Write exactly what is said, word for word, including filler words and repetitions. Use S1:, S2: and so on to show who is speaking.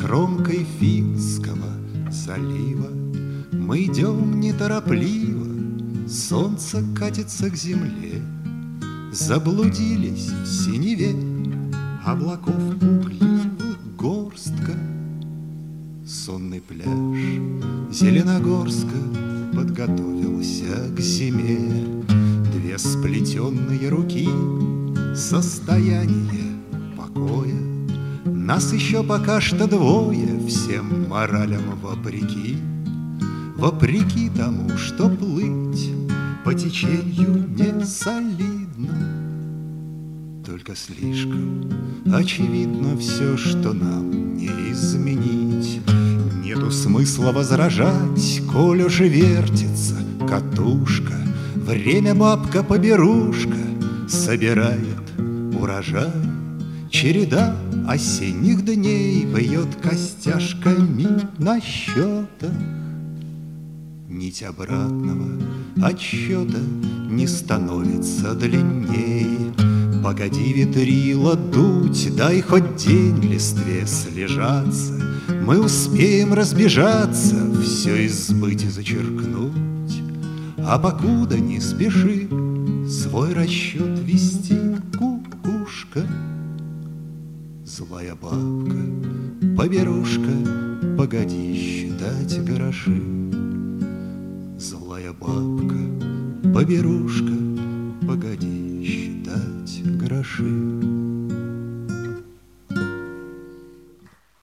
S1: кромкой Финского залива. Мы идем неторопливо, солнце катится к земле. Заблудились в синеве облаков пугливых горстка. Сонный пляж Зеленогорска подготовился к зиме. Две сплетенные руки, состояние покоя. Нас еще пока что двое, всем моралям вопреки. Вопреки тому, что плыть по течению не солидно. Только слишком очевидно все, что нам не изменить. Нету смысла возражать, коль уже вертится катушка. Время бабка-поберушка собирает урожай. Череда осенних дней бьет костяшками на счетах. Нить обратного отсчета не становится длинней. Погоди, ветрила, дуть, дай хоть день листве слежаться. Мы успеем разбежаться, все избыть и зачеркнуть. А покуда не спеши свой расчет вести, кукушка. Злая бабка, поберушка, погоди считать гроши. Злая бабка, поберушка, погоди считать гроши.